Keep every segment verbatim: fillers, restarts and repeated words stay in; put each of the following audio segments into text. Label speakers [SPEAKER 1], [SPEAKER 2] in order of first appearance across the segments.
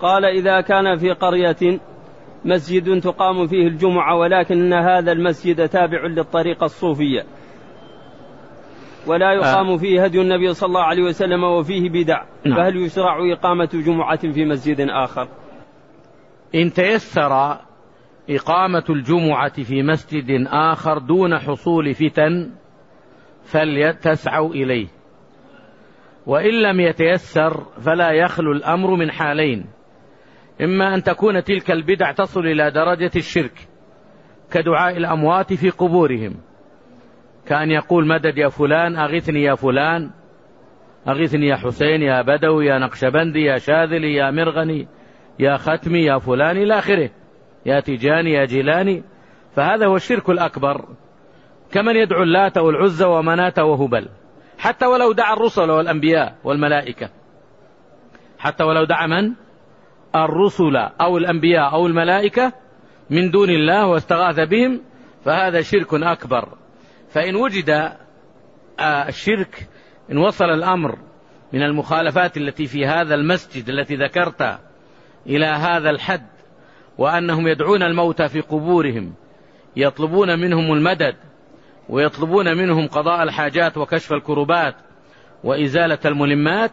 [SPEAKER 1] قال إذا كان في قرية مسجد تقام فيه الجمعة ولكن هذا المسجد تابع للطريقة الصوفية ولا يقام فيه هدي النبي صلى الله عليه وسلم وفيه بدع، فهل يشرع إقامة جمعة في مسجد آخر؟
[SPEAKER 2] إن تيسر إقامة الجمعة في مسجد آخر دون حصول فتن فليتسعوا إليه، وإن لم يتيسر فلا يخلو الأمر من حالين: إما أن تكون تلك البدع تصل إلى درجة الشرك كدعاء الأموات في قبورهم، كأن يقول مدد يا فلان، أغثني يا فلان، أغثني يا حسين، يا بدوي، يا نقشبندي، يا شاذلي، يا مرغني، يا ختمي، يا فلان إلى آخره، يا تجاني، يا جيلاني. فهذا هو الشرك الأكبر، كمن يدعو اللات والعزى ومناة وهبل، حتى ولو دعا الرسل والأنبياء والملائكة، حتى ولو دعا من؟ الرسل أو الأنبياء أو الملائكة من دون الله واستغاث بهم، فهذا شرك أكبر. فإن وجد الشرك، إن وصل الأمر من المخالفات التي في هذا المسجد التي ذكرت إلى هذا الحد، وأنهم يدعون الموتى في قبورهم يطلبون منهم المدد ويطلبون منهم قضاء الحاجات وكشف الكربات وإزالة الملمات،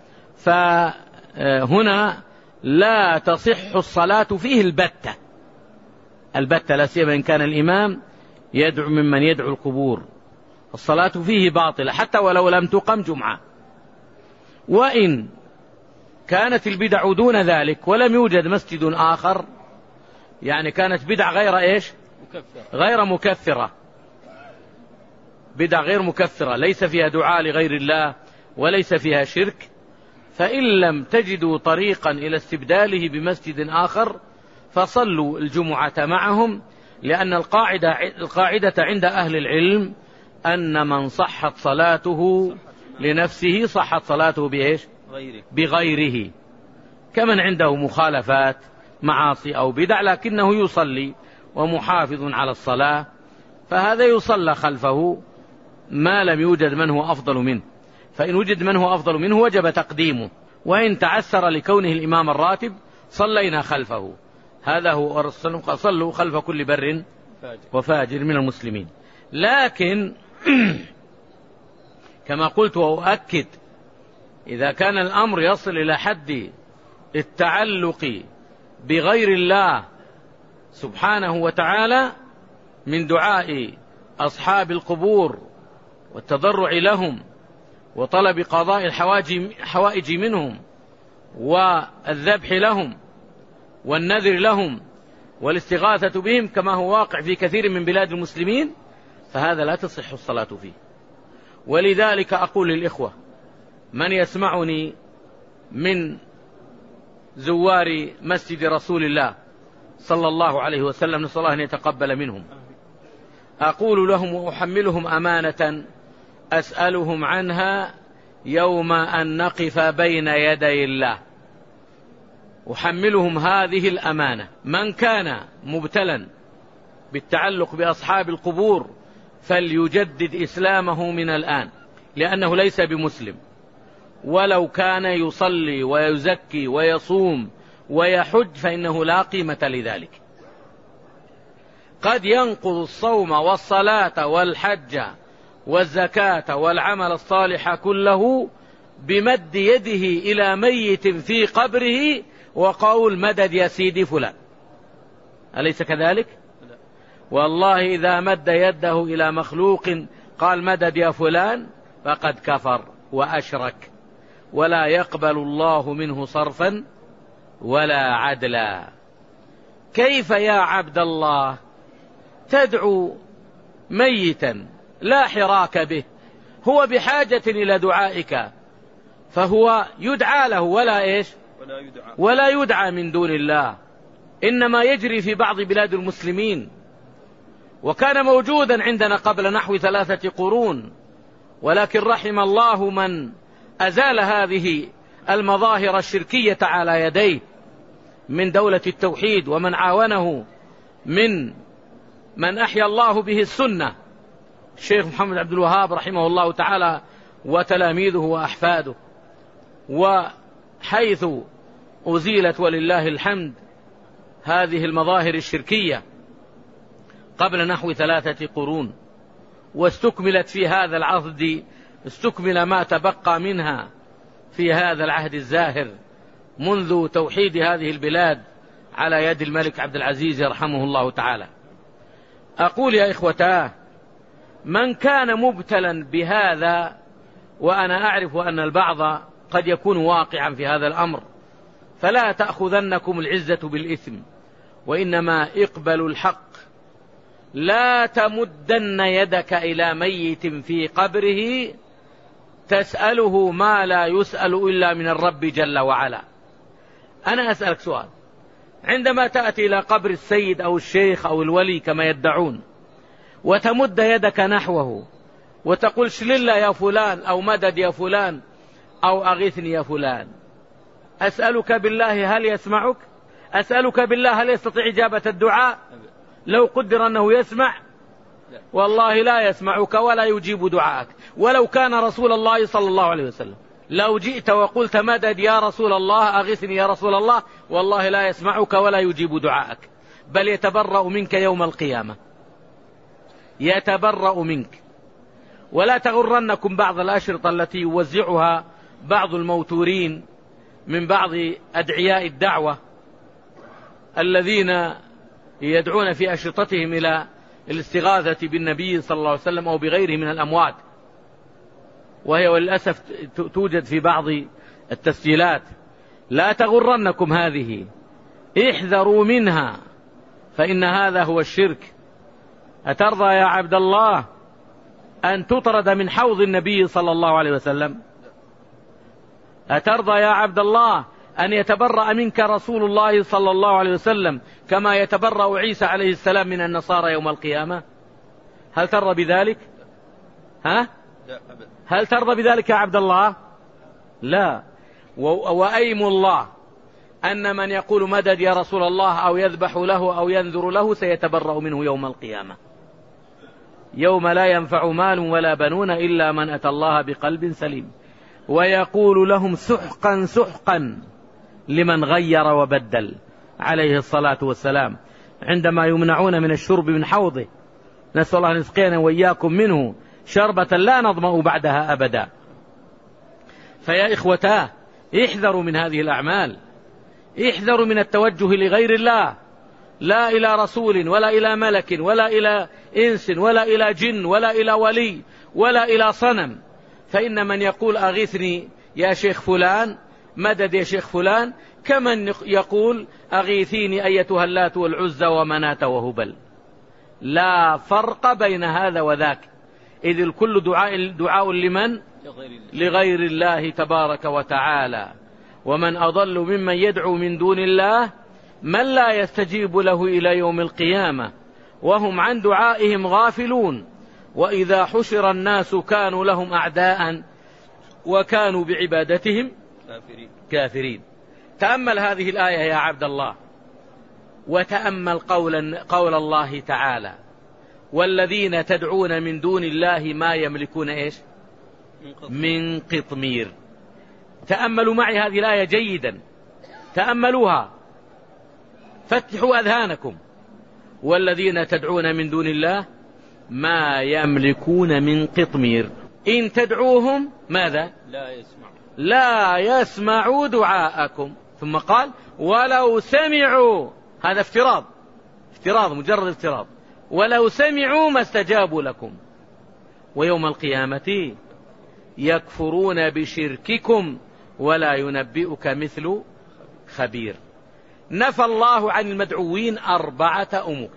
[SPEAKER 2] فهنا لا تصح الصلاة فيه البتة البتة، لا سيما إن كان الإمام يدعو ممن يدعو القبور، الصلاة فيه باطلة حتى ولو لم تقم جمعة. وإن كانت البدع دون ذلك ولم يوجد مسجد آخر، يعني كانت بدع غير إيش؟ مكفرة. غير مكفرة، بدع غير مكفرة ليس فيها دعاء لغير الله وليس فيها شرك، فإن لم تجدوا طريقا إلى استبداله بمسجد آخر فصلوا الجمعة معهم، لأن القاعدة, القاعدة عند أهل العلم أن من صحت صلاته لنفسه صحت صلاته بإيش؟ بغيره، كمن عنده مخالفات معاصي أو بدع لكنه يصلي ومحافظ على الصلاة، فهذا يصلى خلفه ما لم يوجد من هو أفضل منه، فإن وجد من هو أفضل منه وجب تقديمه، وإن تعسر لكونه الإمام الراتب صلينا خلفه. هذا هو الرسول قال: صلوا خلف كل بر وفاجر من المسلمين. لكن كما قلت وأؤكد، إذا كان الأمر يصل إلى حد التعلق بغير الله سبحانه وتعالى من دعاء أصحاب القبور والتضرع لهم وطلب قضاء الحوائج منهم والذبح لهم والنذر لهم والاستغاثة بهم كما هو واقع في كثير من بلاد المسلمين، فهذا لا تصح الصلاة فيه. ولذلك أقول للإخوة من يسمعني من زوار مسجد رسول الله صلى الله عليه وسلم، نسأل الله أن يتقبل منهم، أقول لهم وأحملهم أمانة أسألهم عنها يوم أن نقف بين يدي الله، أحملهم هذه الأمانة. من كان مبتلا بالتعلق بأصحاب القبور فليجدد إسلامه من الآن، لأنه ليس بمسلم، ولو كان يصلي ويزكي ويصوم ويحج فإنه لا قيمة لذلك. قد ينقض الصوم والصلاة والحج والزكاة والعمل الصالح كله بمد يده إلى ميت في قبره وقول مدد يا سيدي فلان، أليس كذلك؟ والله إذا مد يده إلى مخلوق قال مدد يا فلان فقد كفر وأشرك، ولا يقبل الله منه صرفا ولا عدلا. كيف يا عبد الله تدعو ميتا لا حراك به، هو بحاجة إلى دعائك، فهو يدعى له ولا إيش؟ ولا يدعى, ولا يدعى من دون الله. إنما يجري في بعض بلاد المسلمين، وكان موجودا عندنا قبل نحو ثلاثة قرون، ولكن رحم الله من أزال هذه المظاهر الشركية على يديه من دولة التوحيد، ومن عاونه من من أحيا الله به السنة، الشيخ محمد عبد الوهاب رحمه الله تعالى وتلاميذه وأحفاده. وحيث أزيلت ولله الحمد هذه المظاهر الشركية قبل نحو ثلاثة قرون، واستكملت في هذا العهد، استكمل ما تبقى منها في هذا العهد الزاهر منذ توحيد هذه البلاد على يد الملك عبد العزيز يرحمه الله تعالى. أقول يا إخوتاه، من كان مبتلا بهذا، وأنا أعرف أن البعض قد يكون واقعا في هذا الأمر، فلا تأخذنكم العزة بالإثم، وإنما اقبلوا الحق. لا تمدن يدك إلى ميت في قبره تسأله ما لا يسأل إلا من الرب جل وعلا. أنا أسألك سؤال، عندما تأتي إلى قبر السيد أو الشيخ أو الولي كما يدعون، وتمد يدك نحوه وتقول شلل يا فلان أو مدد يا فلان أو أغثني يا فلان، أسألك بالله هل يسمعك؟ أسألك بالله هل يستطيع إجابة الدعاء؟ لو قدر أنه يسمع والله لا يسمعك ولا يجيب دعاءك، ولو كان رسول الله صلى الله عليه وسلم. لو جئت وقلت مدد يا رسول الله، أغثني يا رسول الله، والله لا يسمعك ولا يجيب دعاءك، بل يتبرأ منك يوم القيامة، يتبرأ منك. ولا تغرنكم بعض الأشرطة التي يوزعها بعض الموتورين من بعض أدعياء الدعوة الذين يدعون في أشرطتهم إلى الاستغاثة بالنبي صلى الله عليه وسلم أو بغيره من الأموات، وهي وللأسف توجد في بعض التسجيلات. لا تغرنكم هذه، احذروا منها، فإن هذا هو الشرك. أترضى يا عبد الله أن تطرد من حوض النبي صلى الله عليه وسلم؟ أترضى يا عبد الله أن يتبرأ منك رسول الله صلى الله عليه وسلم كما يتبرأ عيسى عليه السلام من النصارى يوم القيامة؟ هل ترضى بذلك؟ ها؟ هل ترضى بذلك يا عبد الله؟ لا. وأيم الله أن من يقول مدد يا رسول الله أو يذبح له أو ينذر له سيتبرأ منه يوم القيامة، يوم لا ينفع مال ولا بنون إلا من أتى الله بقلب سليم. ويقول لهم سحقا سحقا لمن غير وبدل، عليه الصلاة والسلام، عندما يمنعون من الشرب من حوضه. نسأل الله أن يسقينا وإياكم منه شربة لا نظمأ بعدها أبدا. فيا إخوتاه، احذروا من هذه الأعمال، احذروا من التوجه لغير الله، لا إلى رسول ولا إلى ملك ولا إلى إنس ولا إلى جن ولا إلى ولي ولا إلى صنم. فإن من يقول أغيثني يا شيخ فلان، مدد يا شيخ فلان، كمن يقول أغيثيني أيتها اللات والعزى ومناة وهبل. لا فرق بين هذا وذاك، إذ الكل دعاء, دعاء لمن؟ لغير الله تبارك وتعالى. ومن أضل ممن يدعو من دون الله من لا يستجيب له إلى يوم القيامة وهم عن دعائهم غافلون. وإذا حشر الناس كانوا لهم أعداء وكانوا بعبادتهم كافرين. تأمل هذه الآية يا عبد الله، وتأمل قول, قول الله تعالى: والذين تدعون من دون الله ما يملكون إيش؟ من قطمير. تأملوا معي هذه الآية جيدا، تأملوها، فتحوا أذهانكم. والذين تدعون من دون الله ما يملكون من قطمير إن تدعوهم ماذا؟
[SPEAKER 1] لا يسمع
[SPEAKER 2] لا يسمعوا دعاءكم. ثم قال: ولو سمعوا، هذا افتراض، افتراض مجرد افتراض، ولو سمعوا ما استجابوا لكم. ويوم القيامة يكفرون بشرككم ولا ينبئك مثل خبير. نفى الله عن المدعوين أربعة أمور.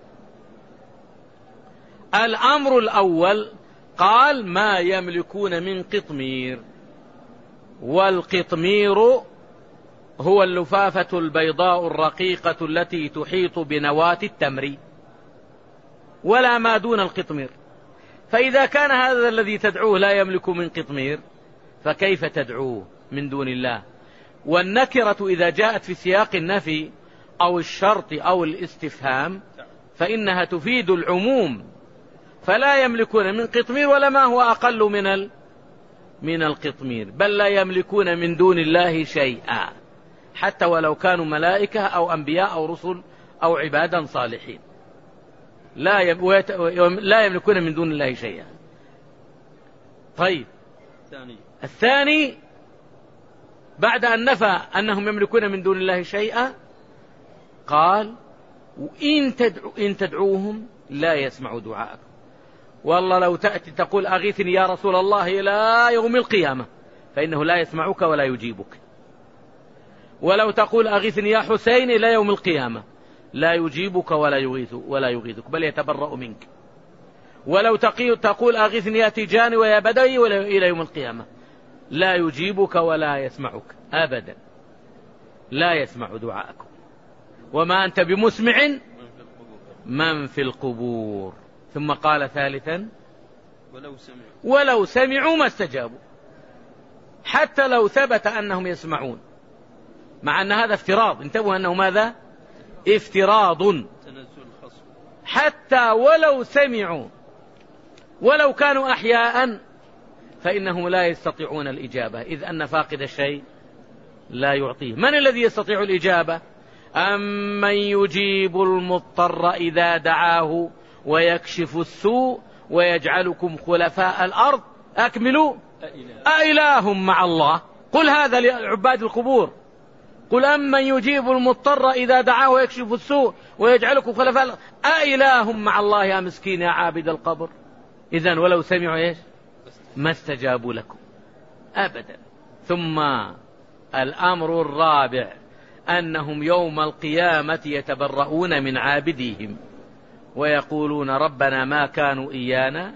[SPEAKER 2] الأمر الأول قال: ما يملكون من قطمير. والقطمير هو اللفافة البيضاء الرقيقة التي تحيط بنواة التمر ولا ما دون القطمير. فإذا كان هذا الذي تدعوه لا يملك من قطمير فكيف تدعوه من دون الله؟ والنكرة إذا جاءت في سياق النفي أو الشرط أو الاستفهام فإنها تفيد العموم. فلا يملكون من قطمير ولا ما هو أقل من ال... من القطمير، بل لا يملكون من دون الله شيئا. حتى ولو كانوا ملائكة أو أنبياء أو رسل أو عبادا صالحين، لا لا يملكون من دون الله شيئا. طيب الثاني بعد أن نفى أنهم يملكون من دون الله شيئا قال وإن تدعو إن تدعوهم لا يسمعوا دعاءكم. والله لو تأتي تقول أغيثني يا رسول الله إلى يوم القيامة فإنه لا يسمعك ولا يجيبك، ولو تقول أغيثني يا حسين إلى يوم القيامة لا يجيبك ولا يغيث ولا يغيثك بل يتبرأ منك، ولو تقول أغيثني يا تيجاني ويا بدوي إلى يوم القيامة لا يجيبك ولا يسمعك أبدا، لا يسمع دعاءكم. وما أنت بمسمع من في القبور. ثم قال ثالثا ولو سمعوا, ولو سمعوا ما استجابوا، حتى لو ثبت أنهم يسمعون، مع أن هذا افتراض، انتبهوا أنه ماذا؟ افتراض. حتى ولو سمعوا ولو كانوا أحياء فإنهم لا يستطيعون الإجابة، إذ أن فاقد الشيء لا يعطيه. من الذي يستطيع الإجابة؟ أمن يجيب المضطر إذا دعاه ويكشف السوء ويجعلكم خلفاء الأرض. أكملوا. أإله مع الله؟ قل هذا لعباد القبور. قل أمن يجيب المضطر إذا دعاه ويكشف السوء ويجعلكم خلفاء الأرض أإله مع الله يا مسكين يا عابد القبر. إذن ولو سمعوا إيش؟ ما استجابوا لكم أبدا. ثم الأمر الرابع أنهم يوم القيامة يتبرؤون من عابديهم ويقولون ربنا ما كانوا إيانا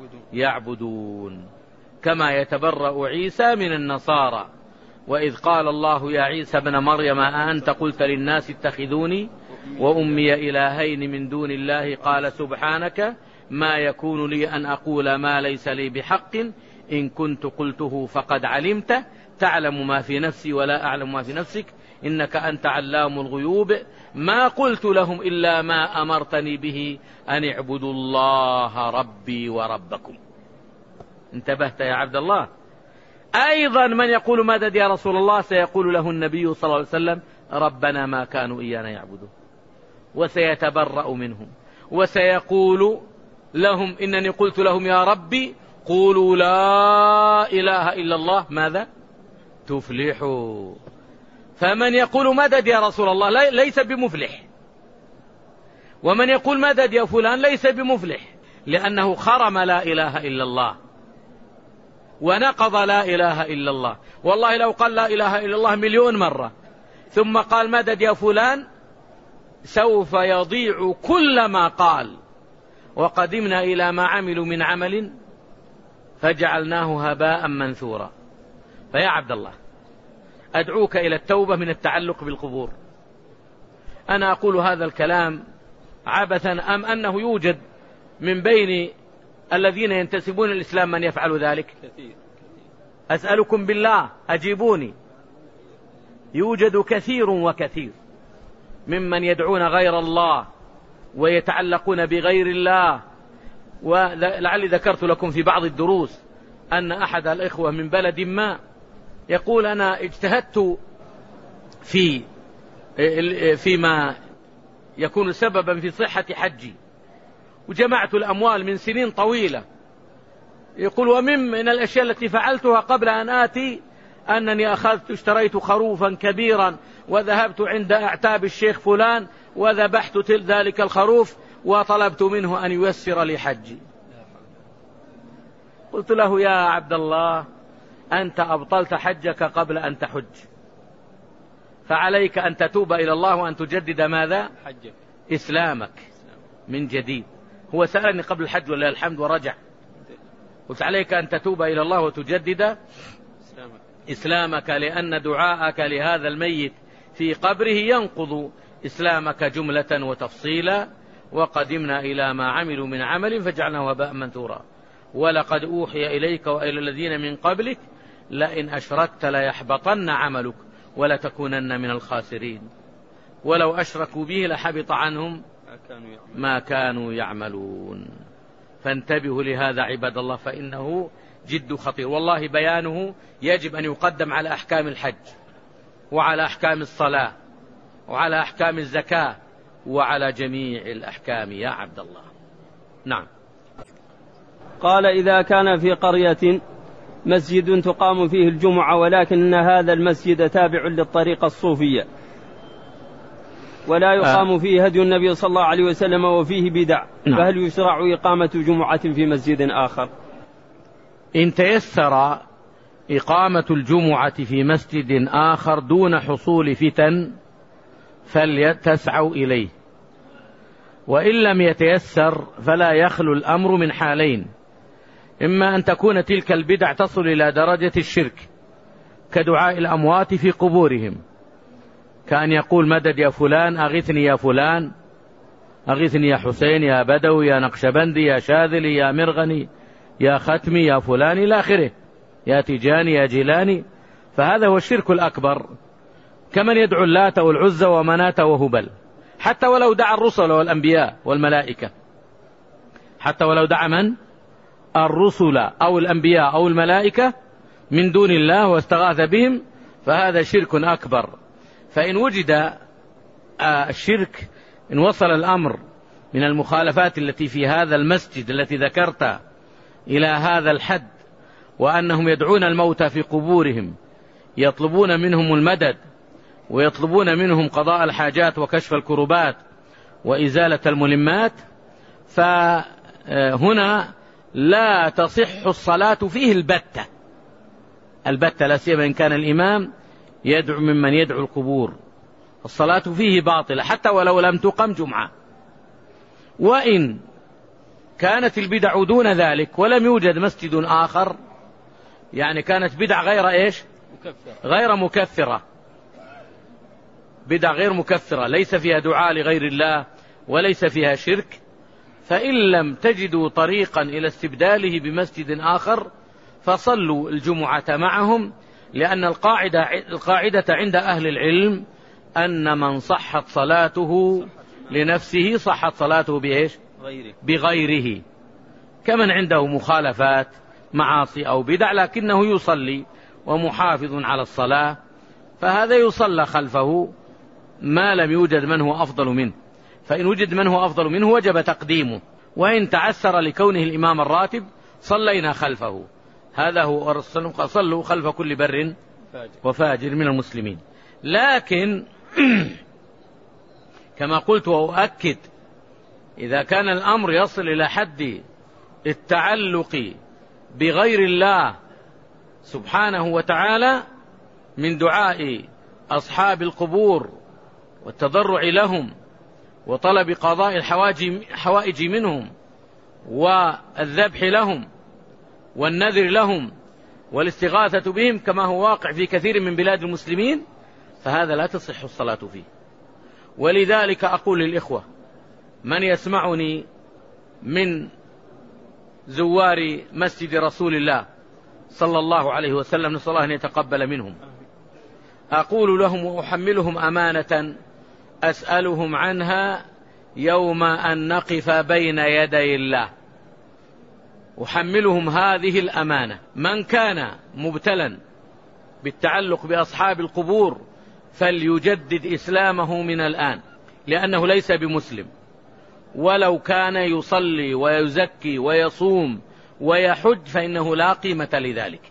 [SPEAKER 2] يعبدون، كما يتبرأ عيسى من النصارى. وإذ قال الله يا عيسى ابن مريم أأنت قلت للناس اتخذوني وأمي إلهين من دون الله قال سبحانك ما يكون لي أن أقول ما ليس لي بحق إن كنت قلته فقد علمته تعلم ما في نفسي ولا أعلم ما في نفسك إنك أنت علام الغيوب ما قلت لهم إلا ما أمرتني به أن اعبدوا الله ربي وربكم. انتبهت يا عبد الله؟ أيضا من يقول مدد يا رسول الله سيقول له النبي صلى الله عليه وسلم ربنا ما كانوا إيانا يعبدون، وسيتبرأ منهم وسيقول لهم إنني قلت لهم يا ربي قولوا لا إله إلا الله ماذا تفلحوا. فمن يقول مدد يا رسول الله ليس بمفلح، ومن يقول مدد يا فلان ليس بمفلح، لأنه خرم لا إله إلا الله ونقض لا إله إلا الله. والله لو قال لا إله إلا الله مليون مرة ثم قال مدد يا فلان سوف يضيع كل ما قال. وقدمنا إلى ما عملوا من عمل فجعلناه هباء منثورا. فيا عبد الله أدعوك إلى التوبة من التعلق بالقبور. أنا أقول هذا الكلام عبثا أم أنه يوجد من بين الذين ينتسبون الإسلام من يفعل ذلك؟ أسألكم بالله أجيبوني. يوجد كثير وكثير ممن يدعون غير الله ويتعلقون بغير الله. ولعلي ذكرت لكم في بعض الدروس أن أحد الإخوة من بلد ما يقول أنا اجتهدت في فيما يكون سببا في صحة حجي وجمعت الأموال من سنين طويلة. يقول ومن من الأشياء التي فعلتها قبل أن آتي أنني أخذت اشتريت خروفا كبيرا وذهبت عند أعتاب الشيخ فلان وذبحت ذلك الخروف وطلبت منه أن ييسر لي حجي. قلت له يا عبد الله أنت أبطلت حجك قبل أن تحج، فعليك أن تتوب إلى الله وأن تجدد ماذا؟ حجك إسلامك من جديد. هو سألني قبل الحج ولله الحمد ورجع، قلت عليك أن تتوب إلى الله وتجدد إسلامك، لأن دعاءك لهذا الميت في قبره ينقض إسلامك جملة وتفصيلا. وقدمنا إلى ما عملوا من عمل فجعلناه هباء منثورا. ولقد أوحي إليك وإلى الذين من قبلك لئن أشركت ليحبطن عملك ولتكونن من الخاسرين. ولو أشركوا به لحبط عنهم ما كانوا يعملون. فانتبهوا لهذا عباد الله، فإنه جد خطير، والله بيانه يجب أن يقدم على أحكام الحج، وعلى أحكام الصلاة وعلى أحكام الزكاة وعلى جميع الأحكام يا عبد الله. نعم.
[SPEAKER 1] قال: إذا كان في قرية مسجد تقام فيه الجمعة ولكن هذا المسجد تابع للطريقة الصوفية ولا يقام فيه هدي النبي صلى الله عليه وسلم وفيه بدع، فهل يشرع إقامة جمعة في مسجد آخر؟
[SPEAKER 2] إن تيسر إقامة الجمعة في مسجد آخر دون حصول فتن فليتسعوا إليه، وإن لم يتيسر فلا يخلو الأمر من حالين: إما أن تكون تلك البدع تصل إلى درجة الشرك كدعاء الأموات في قبورهم، كأن يقول: مدد يا فلان، أغثني يا فلان، أغثني يا حسين، يا بدوي، يا نقشبندي، يا شاذلي، يا مرغني، يا ختمي، يا فلان إلى آخره، يا تيجاني، يا جيلاني. فهذا هو الشرك الأكبر، كمن يدعو اللات والعزى ومناة وهبل، حتى ولو دعا الرسل والأنبياء والملائكة، حتى ولو دعا من؟ الرسل أو الأنبياء أو الملائكة من دون الله واستغاث بهم، فهذا شرك أكبر. فإن وجد الشرك، إن وصل الأمر من المخالفات التي في هذا المسجد التي ذكرت إلى هذا الحد، وأنهم يدعون الموتى في قبورهم يطلبون منهم المدد ويطلبون منهم قضاء الحاجات وكشف الكربات وإزالة الملمات، فهنا لا تصح الصلاة فيه البتة البتة، لا سيما إن كان الإمام يدعو ممن يدعو القبور، الصلاة فيه باطلة حتى ولو لم تقم جمعة. وإن كانت البدع دون ذلك ولم يوجد مسجد آخر، يعني كانت بدع غير إيش؟ غير مكفرة، بدع غير مكفرة ليس فيها دعاء لغير الله وليس فيها شرك، فإن لم تجدوا طريقا إلى استبداله بمسجد آخر فصلوا الجمعة معهم، لأن القاعدة, القاعدة عند أهل العلم أن من صحت صلاته لنفسه صحت صلاته بإيش؟ بغيره، كمن عنده مخالفات معاصي أو بدع لكنه يصلي ومحافظ على الصلاة، فهذا يصلى خلفه ما لم يوجد من هو أفضل منه. فإن وجد من هو أفضل منه وجب تقديمه، وإن تعسر لكونه الإمام الراتب صلينا خلفه. هذا هو صلوا خلف كل بر وفاجر من المسلمين. لكن كما قلت وأؤكد، إذا كان الأمر يصل إلى حد التعلق بغير الله سبحانه وتعالى من دعاء أصحاب القبور والتضرع لهم وطلب قضاء الحوائج منهم والذبح لهم والنذر لهم والاستغاثة بهم كما هو واقع في كثير من بلاد المسلمين، فهذا لا تصح الصلاة فيه. ولذلك أقول للإخوة من يسمعني من زوار مسجد رسول الله صلى الله عليه وسلم، نسأل الله أن يتقبل منهم، أقول لهم وأحملهم أمانة أسألهم عنها يوم أن نقف بين يدي الله، أحملهم هذه الأمانة. من كان مبتلا بالتعلق بأصحاب القبور فليجدد إسلامه من الآن، لأنه ليس بمسلم، ولو كان يصلي ويزكي ويصوم ويحج فإنه لا قيمة لذلك.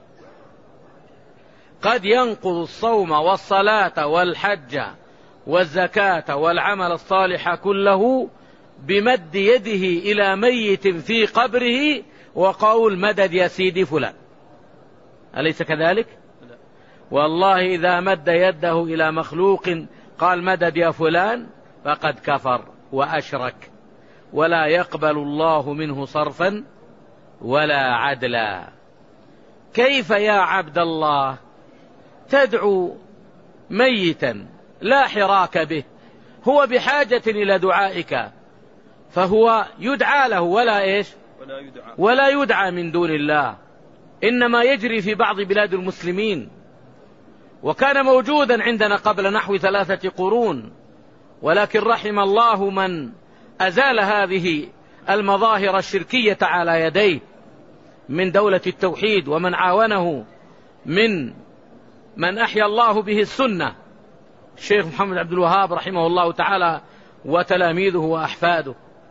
[SPEAKER 2] قد ينقض الصوم والصلاة والحج والزكاة والعمل الصالح كله بمد يده إلى ميت في قبره وقول مدد يا سيدي فلان، أليس كذلك؟ والله إذا مد يده إلى مخلوق قال مدد يا فلان فقد كفر وأشرك، ولا يقبل الله منه صرفا ولا عدلا. كيف يا عبد الله تدعو ميتا لا حراك به، هو بحاجة إلى دعائك، فهو يدعى له ولا إيش؟ ولا يدعى, ولا يدعى من دون الله. إنما يجري في بعض بلاد المسلمين، وكان موجودا عندنا قبل نحو ثلاثة قرون، ولكن رحم الله من أزال هذه المظاهر الشركية على يديه من دولة التوحيد، ومن عاونه من من أحيا الله به السنة الشيخ محمد عبد الوهاب رحمه الله تعالى وتلاميذه وأحفاده،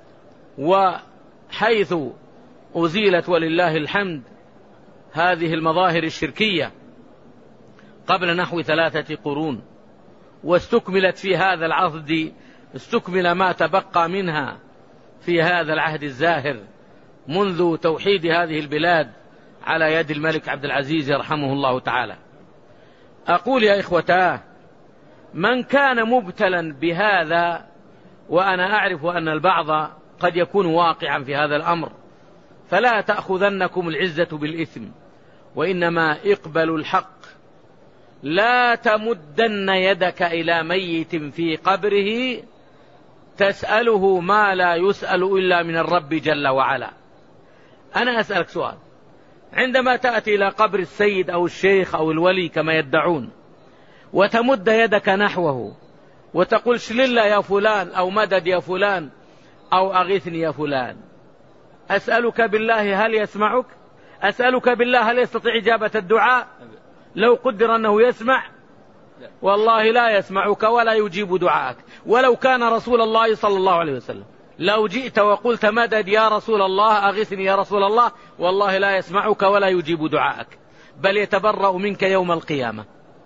[SPEAKER 2] وحيث أزيلت ولله الحمد هذه المظاهر الشركية قبل نحو ثلاثة قرون، واستكملت في هذا العهد، استكمل ما تبقى منها في هذا العهد الزاهر منذ توحيد هذه البلاد على يد الملك عبد العزيز يرحمه الله تعالى. أقول يا إخوتاه، من كان مبتلا بهذا، وأنا أعرف أن البعض قد يكون واقعا في هذا الأمر، فلا تأخذنكم العزة بالإثم، وإنما اقبلوا الحق. لا تمدن يدك إلى ميت في قبره تسأله ما لا يسأل إلا من الرب جل وعلا. أنا أسألك سؤال، عندما تأتي إلى قبر السيد أو الشيخ أو الولي كما يدعون وتمد يدك نحوه وتقول شلل يا فلان أو مدد يا فلان أو أغثني يا فلان، أسألك بالله هل يسمعك؟ أسألك بالله هل يستطيع إجابة الدعاء؟ لو قدر أنه يسمع والله لا يسمعك ولا يجيب دعاءك. ولو كان رسول الله صلى الله عليه وسلم لو جئت وقلت مدد يا رسول الله أغثني يا رسول الله، والله لا يسمعك ولا يجيب دعاءك، بل يتبرأ منك يوم القيامة،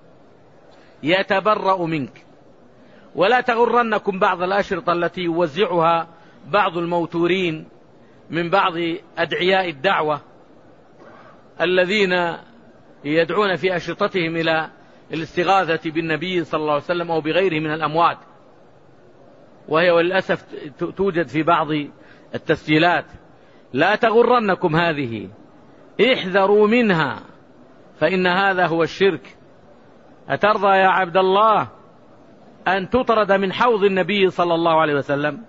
[SPEAKER 2] يتبرأ منك. ولا تغرنكم بعض الأشرطة التي يوزعها بعض الموتورين من بعض أدعياء الدعوة الذين يدعون في أشرطتهم إلى الاستغاثة بالنبي صلى الله عليه وسلم أو بغيره من الأموات، وهي وللأسف توجد في بعض التسجيلات. لا تغرنكم هذه، احذروا منها، فإن هذا هو الشرك. أترضى يا عبد الله أن تطرد من حوض النبي صلى الله عليه وسلم؟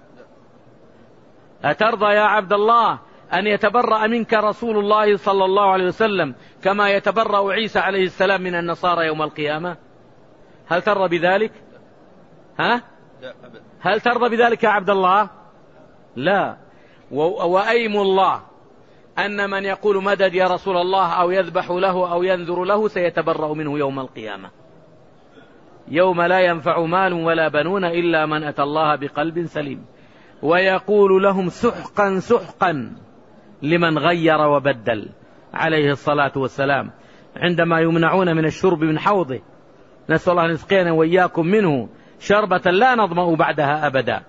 [SPEAKER 2] أترضى يا عبد الله أن يتبرأ منك رسول الله صلى الله عليه وسلم كما يتبرأ عيسى عليه السلام من النصارى يوم القيامة؟ هل ترضى بذلك؟ ها؟ هل ترضى بذلك يا عبد الله؟ لا. وأيم الله أن من يقول مدد يا رسول الله أو يذبح له أو ينذر له سيتبرأ منه يوم القيامة، يوم لا ينفع مال ولا بنون إلا من أتى الله بقلب سليم. ويقول لهم سحقا سحقا لمن غير وبدل عليه الصلاة والسلام عندما يمنعون من الشرب من حوضه. نسأل الله أن يسقينا وإياكم منه شربة لا نظمأ بعدها أبدا.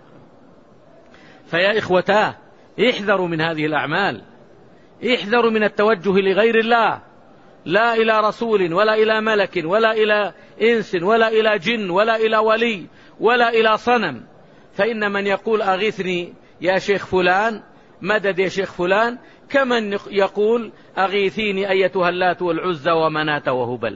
[SPEAKER 2] فيا إخوتاه، احذروا من هذه الأعمال، احذروا من التوجه لغير الله، لا إلى رسول ولا إلى ملك ولا إلى إنس ولا إلى جن ولا إلى ولي ولا إلى صنم. فإن من يقول أغيثني يا شيخ فلان، مدد يا شيخ فلان، كمن يقول أغيثيني أيتها اللات والعزى ومناة وهبل.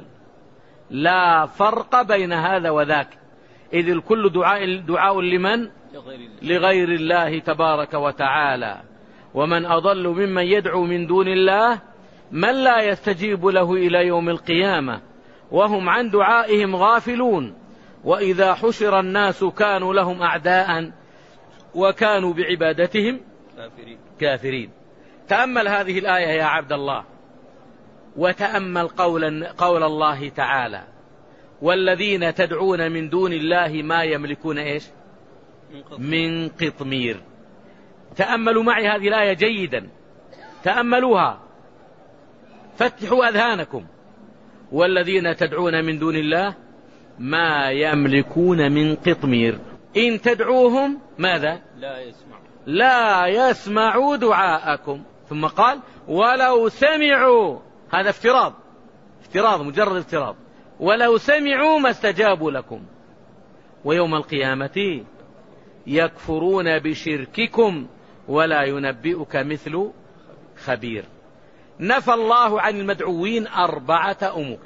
[SPEAKER 2] لا فرق بين هذا وذاك، إذ الكل دعاء, دعاء لمن؟ لغير الله تبارك وتعالى. ومن أضل ممن يدعو من دون الله من لا يستجيب له إلى يوم القيامة وهم عن دعائهم غافلون. وإذا حشر الناس كانوا لهم أعداء وكانوا بعبادتهم كافرين, كافرين. تأمل هذه الآية يا عبد الله، وتأمل قول, قول الله تعالى: والذين تدعون من دون الله ما يملكون إيش؟ من قطمير. تأملوا معي هذه الآية جيدا، تأملوها، فتحوا أذهانكم. والذين تدعون من دون الله ما يملكون من قطمير إن تدعوهم ماذا؟
[SPEAKER 1] لا يسمعوا
[SPEAKER 2] لا يسمعوا دعاءكم. ثم قال: ولو سمعوا، هذا افتراض، افتراض مجرد افتراض، ولو سمعوا ما استجابوا لكم. ويوم القيامة يكفرون بشرككم ولا ينبئك مثل خبير. نفى الله عن المدعوين أربعة أمور.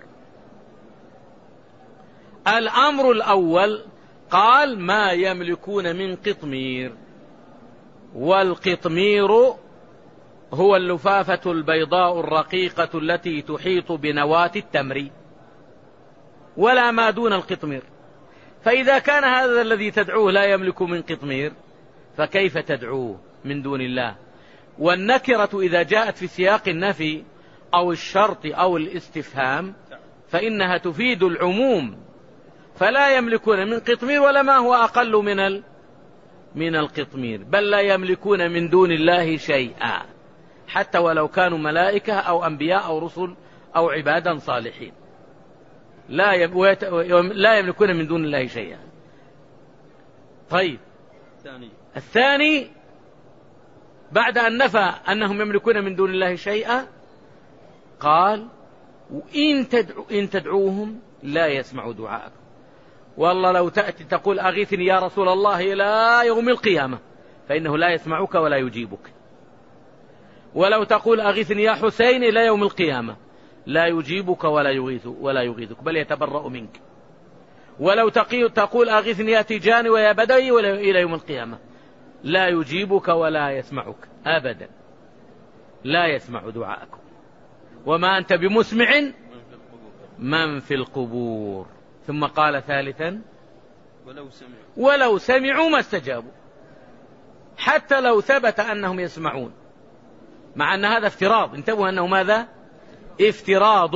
[SPEAKER 2] الأمر الأول قال: ما يملكون من قطمير. والقطمير هو اللفافة البيضاء الرقيقة التي تحيط بنواة التمر ولا ما دون القطمير. فإذا كان هذا الذي تدعوه لا يملك من قطمير فكيف تدعوه من دون الله؟ والنكرة إذا جاءت في سياق النفي أو الشرط أو الاستفهام فإنها تفيد العموم، فلا يملكون من قطمير ولا ما هو أقل من ال من القطمير، بل لا يملكون من دون الله شيئا، حتى ولو كانوا ملائكة أو أنبياء أو رسل أو عبادا صالحين، لا لا يملكون من دون الله شيئا. طيب، الثاني بعد أن نفى أنهم يملكون من دون الله شيئا قال: وإن تدعو إن تدعوهم لا يسمعوا دعاءكم. والله لو تأتي تقول أغيثني يا رسول الله إلى يوم القيامة فإنه لا يسمعك ولا يجيبك، ولو تقول أغيثني يا حسين إلى يوم القيامة لا يجيبك ولا يغيث ولا يغيثك بل يتبرأ منك، ولو تقول أغيثني يا تيجاني ويا بدوي إلى يوم القيامة لا يجيبك ولا يسمعك أبدا، لا يسمع دعاءكم، وما أنت بمسمع من في القبور. ثم قال ثالثا: ولو سمعوا, ولو سمعوا ما استجابوا، حتى لو ثبت أنهم يسمعون، مع أن هذا افتراض، انتبهوا أنه ماذا؟ افتراض،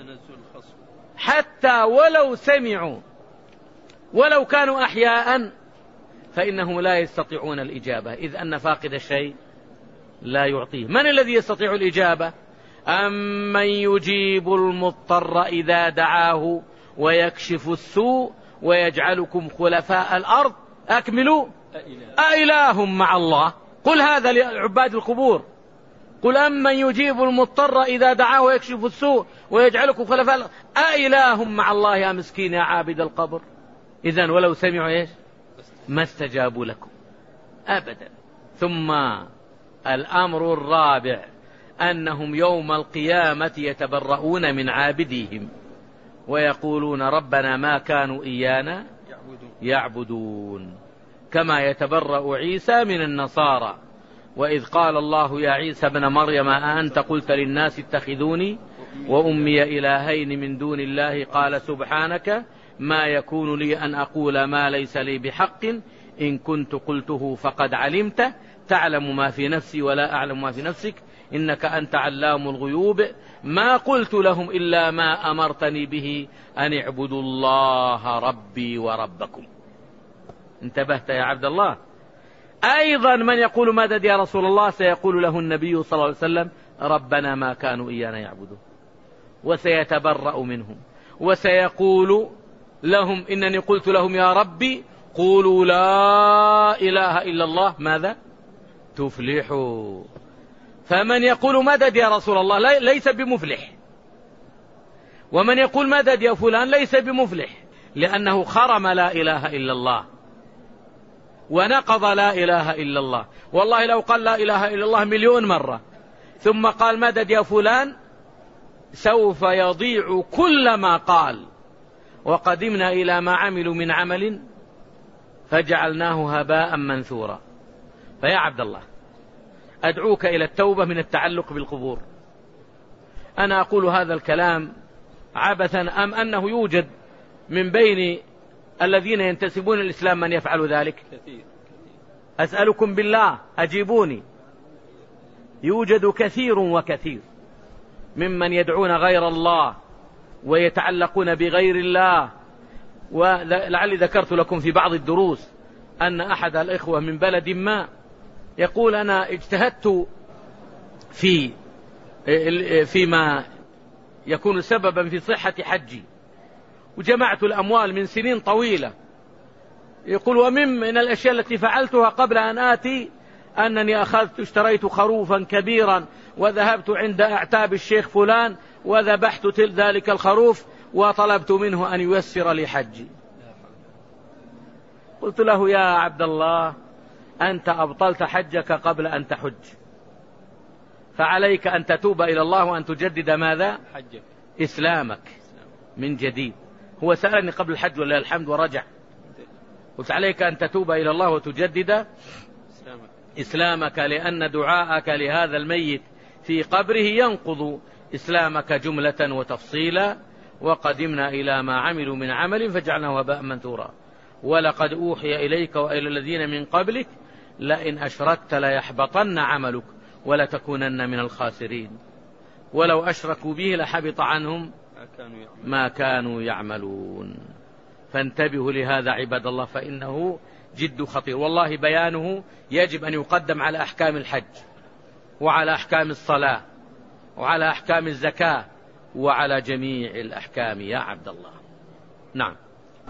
[SPEAKER 2] حتى ولو سمعوا ولو كانوا أحياء فإنهم لا يستطيعون الإجابة، إذ أن فاقد الشيء لا يعطيه. من الذي يستطيع الإجابة؟ أمن يجيب المضطر إذا دعاه ويكشف السوء ويجعلكم خلفاء الأرض. أكملوا: أإله مع الله. قل هذا لعباد القبور، قل أمن يجيب المضطر إذا دعاه ويكشف السوء ويجعلكم خلفاء الأرض أإله مع الله يا مسكين يا عابد القبر. إذن ولو سمعوا إيش؟ ما استجابوا لكم أبدا. ثم الأمر الرابع أنهم يوم القيامة يتبرؤون من عابديهم ويقولون ربنا ما كانوا إيانا يعبدون، كما يتبرأ عيسى من النصارى. وإذ قال الله يا عيسى ابن مريم أأنت قلت للناس اتخذوني وأمي إلهين من دون الله قال سبحانك ما يكون لي أن أقول ما ليس لي بحق إن كنت قلته فقد علمته تعلم ما في نفسي ولا أعلم ما في نفسك إنك أنت علام الغيوب ما قلت لهم إلا ما أمرتني به أن اعبدوا الله ربي وربكم. انتبهت يا عبد الله؟ أيضا من يقول مدد يا رسول الله سيقول له النبي صلى الله عليه وسلم ربنا ما كانوا إيانا يعبدون، وسيتبرأ منهم وسيقول لهم إنني قلت لهم يا ربي قولوا لا إله إلا الله ماذا تفلحوا. فمن يقول مدد يا رسول الله ليس بمفلح، ومن يقول مدد يا فلان ليس بمفلح، لأنه خرم لا إله إلا الله ونقض لا إله إلا الله. والله لو قال لا إله إلا الله مليون مرة ثم قال مدد يا فلان سوف يضيع كل ما قال. وقدمنا إلى ما عملوا من عمل فجعلناه هباء منثورا. فيا عبد الله أدعوك إلى التوبة من التعلق بالقبور. أنا أقول هذا الكلام عبثا أم أنه يوجد من بين الذين ينتسبون الإسلام من يفعل ذلك؟ أسألكم بالله أجيبوني. يوجد كثير وكثير ممن يدعون غير الله ويتعلقون بغير الله. ولعلي ذكرت لكم في بعض الدروس أن أحد الإخوة من بلد ما يقول أنا اجتهدت في فيما يكون سببا في صحة حجي وجمعت الأموال من سنين طويلة. يقول ومن من الأشياء التي فعلتها قبل أن آتي أنني أخذت اشتريت خروفا كبيرا وذهبت عند أعتاب الشيخ فلان وذبحت ذلك الخروف وطلبت منه أن ييسر لي حجي. قلت له يا عبد الله أنت أبطلت حجك قبل أن تحج، فعليك أن تتوب إلى الله وأن تجدد ماذا؟ حجك إسلامك من جديد. هو سألني قبل الحج ولله الحمد ورجع، قلت عليك أن تتوب إلى الله وتجدد إسلامك، لأن دعاءك لهذا الميت في قبره ينقض إسلامك جملة وتفصيلا. وقدمنا إلى ما عملوا من عمل فجعلناه هباء منثورا. ولقد أوحي إليك وإلى الذين من قبلك لئن أشركت ليحبطن عملك ولتكونن من الخاسرين. ولو أشركوا به لحبط عنهم ما كانوا يعملون. فانتبهوا لهذا عباد الله، فإنه جد خطير، والله بيانه يجب أن يقدم على أحكام الحج وعلى أحكام الصلاة وعلى أحكام الزكاة وعلى جميع الأحكام يا عبد الله. نعم.